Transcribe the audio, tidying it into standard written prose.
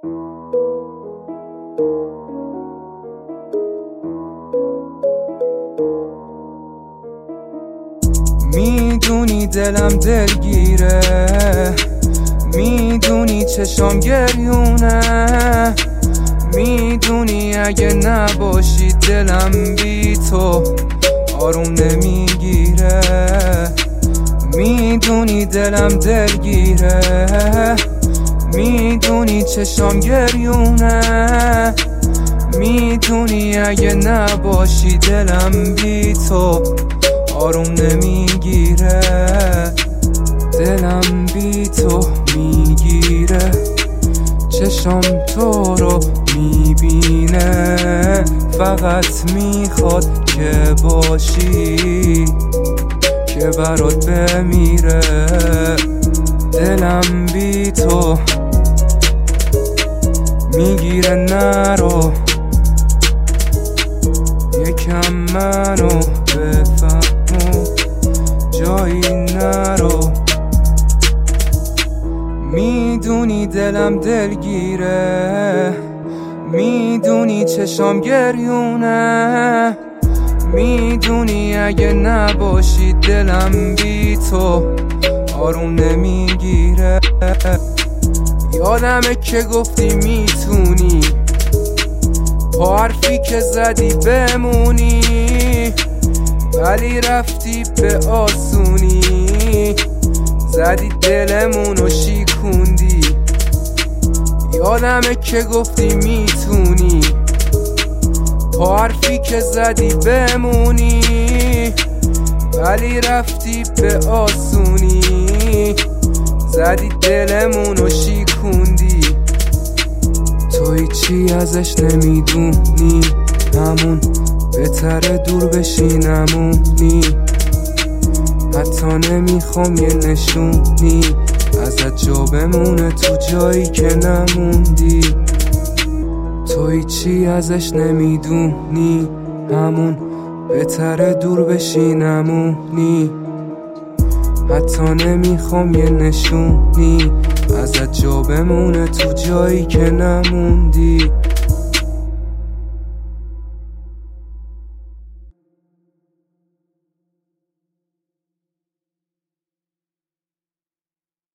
میدونی دلم دلگیره، میدونی چشام گریونه، میدونی اگه نباشی دلم بی تو آروم نمیگیره. میدونی دلم دلگیره، میدونی چشام گریونه، میدونی اگه نباشی دلم بی تو آروم نمیگیره. دلم بی تو میگیره، چشم تو رو میبینه، فقط میخواد که باشی که برات بمیره. دلم بی تو میگیره، نرو یکم منو بفهم و جایی نرو. میدونی دلم دلگیره، میدونی چشام گریونه، میدونی اگه نباشی دلم بی تو آروم نمیگیره. یادمه که گفتی میتونی، با حرفی که زدی بمونی، ولی رفتی به آسونی، زدی دلمونو شیکوندی. یادمه که گفتی میتونی، با حرفی که زدی بمونی، ولی رفتی به آسونی، زدی دلمونو شیکوندی. توی چی ازش نمیدونی، همون بهتره دور بشی نمونی. حتی نمیخوام یه نشونی ازت جا بمونه تو جایی که نموندی. توی چی ازش نمیدونی، همون بهتره دور بشی نمونی. حتی نمیخوام یه نشونی ازت جا بمونه تو جایی که نموندی.